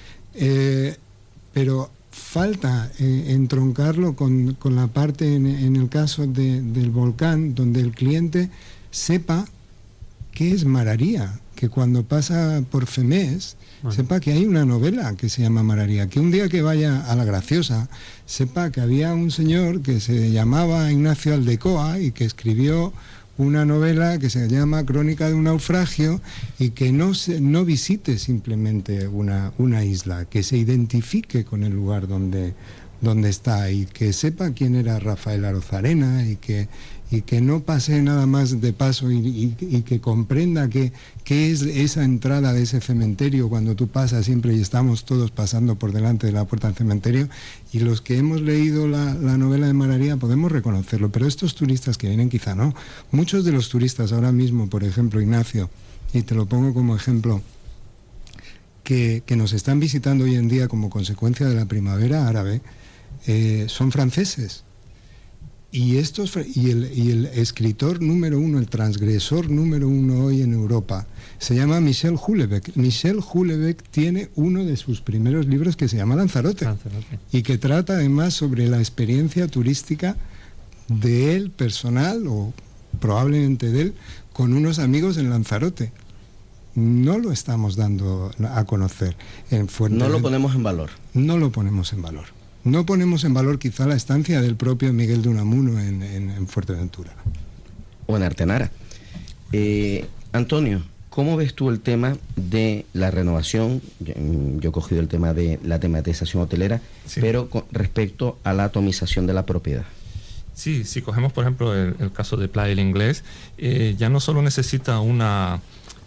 pero falta entroncarlo con la parte en el caso del Volcán, donde el cliente sepa qué es Mararía, que cuando pasa por Femés sepa que hay una novela que se llama Mararía, que un día que vaya a La Graciosa sepa que había un señor que se llamaba Ignacio Aldecoa y que escribió una novela que se llama Crónica de un naufragio, y que no visite simplemente una isla, que se identifique con el lugar donde está, y que sepa quién era Rafael Arozarena, y que no pase nada más de paso, y que comprenda qué es esa entrada de ese cementerio cuando tú pasas siempre, y estamos todos pasando por delante de la puerta del cementerio, y los que hemos leído la novela de Mararía podemos reconocerlo, pero estos turistas que vienen quizá no. Muchos de los turistas ahora mismo, por ejemplo, Ignacio, y te lo pongo como ejemplo, que nos están visitando hoy en día como consecuencia de la primavera árabe, son franceses. Y el escritor número uno, el transgresor número uno hoy en Europa, se llama Michel Houellebecq. Michel Houellebecq tiene uno de sus primeros libros que se llama Lanzarote, y que trata además sobre la experiencia turística de él personal, o probablemente de él, con unos amigos en Lanzarote. no lo estamos dando a conocer en Fuerteventura. No lo ponemos en valor. No lo ponemos en valor. No ponemos en valor quizá la estancia del propio Miguel de Unamuno en Fuerteventura. O en Artenara. Antonio, ¿cómo ves tú el tema de la renovación? Yo he cogido el tema de la tematización hotelera, sí, pero con respecto a la atomización de la propiedad. Sí, si cogemos por ejemplo el caso de Playa del Inglés, ya no solo necesita una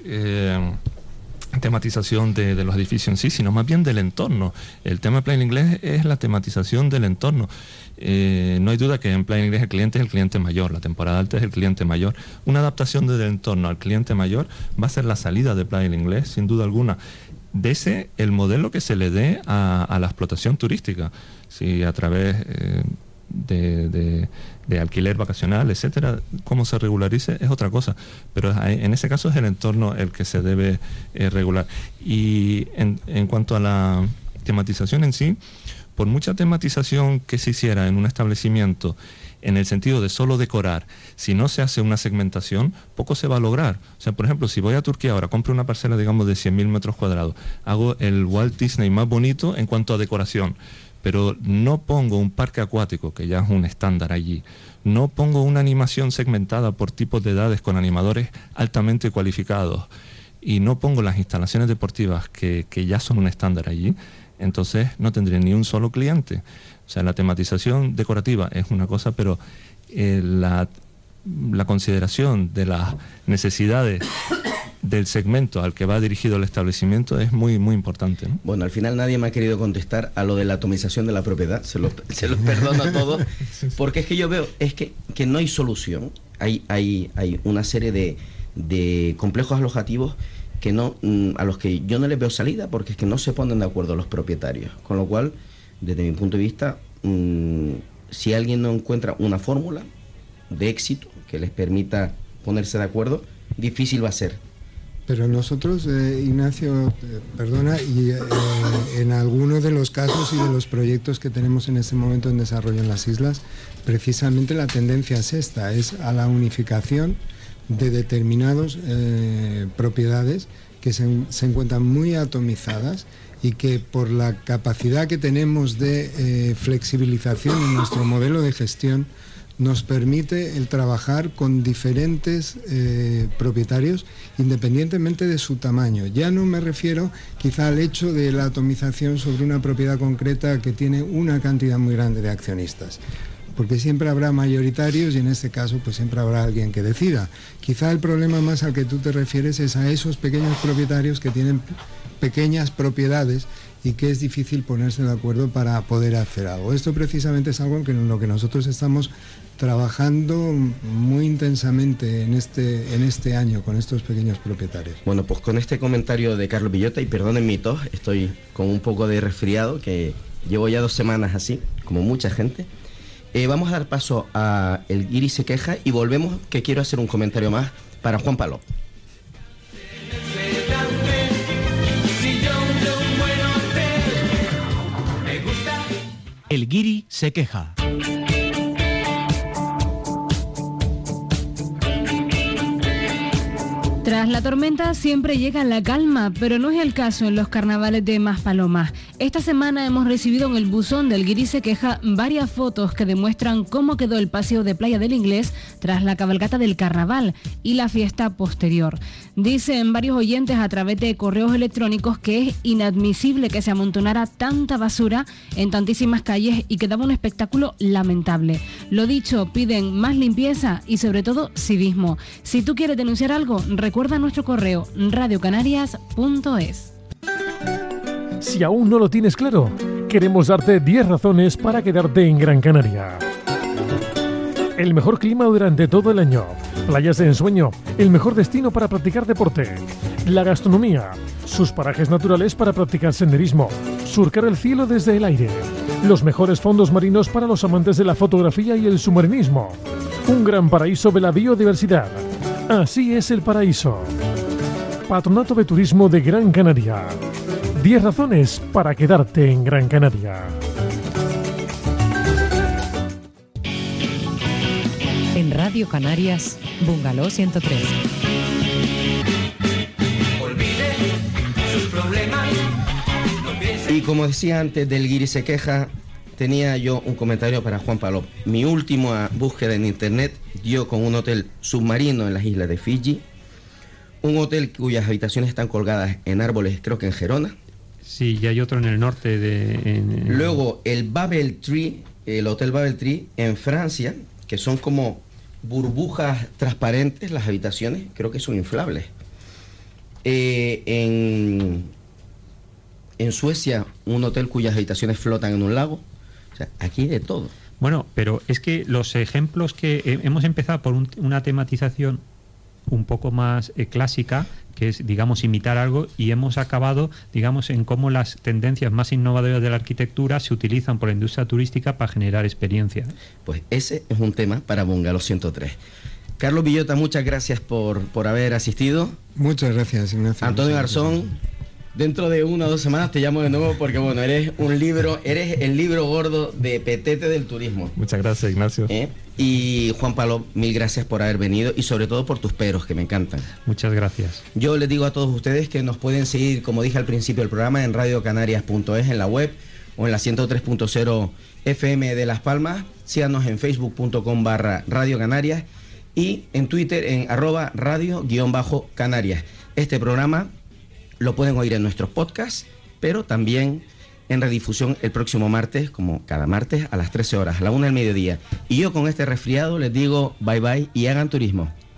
tematización de los edificios en sí, sino más bien del entorno. El tema de Playa del Inglés es la tematización del entorno. No hay duda que en Playa del Inglés el cliente es el cliente mayor, la temporada alta es el cliente mayor. Una adaptación del entorno al cliente mayor va a ser la salida de Playa del Inglés, sin duda alguna. De ese, el modelo que se le dé a la explotación turística, si a través de alquiler vacacional, etcétera, cómo se regularice es otra cosa, pero en ese caso es el entorno el que se debe regular. Y en cuanto a la tematización en sí, por mucha tematización que se hiciera en un establecimiento en el sentido de solo decorar, si no se hace una segmentación, poco se va a lograr. O sea, por ejemplo, si voy a Turquía ahora, compro una parcela, digamos, de 100.000 metros cuadrados, hago el Walt Disney más bonito en cuanto a decoración, pero no pongo un parque acuático, que ya es un estándar allí, no pongo una animación segmentada por tipos de edades con animadores altamente cualificados, y no pongo las instalaciones deportivas que ya son un estándar allí, entonces no tendré ni un solo cliente. O sea, la tematización decorativa es una cosa, pero la consideración de las necesidades del segmento al que va dirigido el establecimiento es muy, muy importante, ¿no? Bueno, al final nadie me ha querido contestar a lo de la atomización de la propiedad, se los perdono a todos, porque es que yo veo que no hay solución. Hay una serie de complejos alojativos que no, a los que yo no les veo salida, porque es que no se ponen de acuerdo los propietarios, con lo cual, desde mi punto de vista, si alguien no encuentra una fórmula de éxito que les permita ponerse de acuerdo, difícil va a ser. Pero nosotros, Ignacio, perdona, y en algunos de los casos y de los proyectos que tenemos en este momento en desarrollo en las islas, precisamente la tendencia es esta, es a la unificación de determinadas propiedades que se encuentran muy atomizadas y que por la capacidad que tenemos de flexibilización en nuestro modelo de gestión nos permite el trabajar con diferentes propietarios independientemente de su tamaño. Ya no me refiero quizá al hecho de la atomización sobre una propiedad concreta que tiene una cantidad muy grande de accionistas, porque siempre habrá mayoritarios y en este caso pues siempre habrá alguien que decida. Quizá el problema más al que tú te refieres es a esos pequeños propietarios que tienen pequeñas propiedades y que es difícil ponerse de acuerdo para poder hacer algo. Esto precisamente es algo en lo que nosotros estamos trabajando muy intensamente en este año con estos pequeños propietarios. Bueno, pues con este comentario de Carlos Villota, y perdonen mi tos, estoy con un poco de resfriado, que llevo ya 2 semanas así, como mucha gente. Vamos a dar paso a El Guiri se queja y volvemos, que quiero hacer un comentario más para Juan Paló. El Guiri se queja. Tras la tormenta siempre llega la calma, pero no es el caso en los carnavales de Maspalomas. Esta semana hemos recibido en el buzón del Guiri se queja varias fotos que demuestran cómo quedó el paseo de Playa del Inglés tras la cabalgata del carnaval y la fiesta posterior. Dicen varios oyentes a través de correos electrónicos que es inadmisible que se amontonara tanta basura en tantísimas calles y que daba un espectáculo lamentable. Lo dicho, piden más limpieza y sobre todo civismo. Si tú quieres denunciar algo, recuerda nuestro correo radiocanarias.es. Si aún no lo tienes claro, queremos darte 10 razones para quedarte en Gran Canaria. El mejor clima durante todo el año, playas de ensueño, el mejor destino para practicar deporte, la gastronomía, sus parajes naturales para practicar senderismo, surcar el cielo desde el aire, los mejores fondos marinos para los amantes de la fotografía y el submarinismo, un gran paraíso de la biodiversidad. Así es el paraíso. Patronato de Turismo de Gran Canaria. 10 razones para quedarte en Gran Canaria. En Radio Canarias, Bungalow 103. Y como decía antes del Guiri se queja, tenía yo un comentario para Juan Palop. Mi última búsqueda en internet dio con un hotel submarino en las islas de Fiji, un hotel cuyas habitaciones están colgadas en árboles, creo que en Gerona. Sí, y hay otro en el norte Luego el Babel Tree, el Hotel Babel Tree en Francia, que son como burbujas transparentes las habitaciones, creo que son inflables. En Suecia, un hotel cuyas habitaciones flotan en un lago. O sea, aquí de todo. Bueno, pero es que los ejemplos que hemos empezado por una tematización un poco más clásica, que es, digamos, imitar algo, y hemos acabado, digamos, en cómo las tendencias más innovadoras de la arquitectura se utilizan por la industria turística para generar experiencia. Pues ese es un tema para Bungalow 103. Carlos Villota, muchas gracias por haber asistido. Muchas gracias, Ignacio. Antonio Garzón, dentro de 1 o 2 semanas te llamo de nuevo porque, bueno, eres el libro gordo de Petete del turismo. Muchas gracias, Ignacio. Y Juan Palop, mil gracias por haber venido y sobre todo por tus peros, que me encantan. Muchas gracias. Yo les digo a todos ustedes que nos pueden seguir, como dije al principio del programa, en radiocanarias.es, en la web, o en la 103.0 FM de Las Palmas. Síganos en facebook.com/Radio Canarias y en Twitter en @radio_Canarias. Este programa lo pueden oír en nuestros podcasts, pero también en redifusión el próximo martes, como cada martes, a las 13 horas, a la 1 del mediodía. Y yo con este resfriado les digo bye bye y hagan turismo.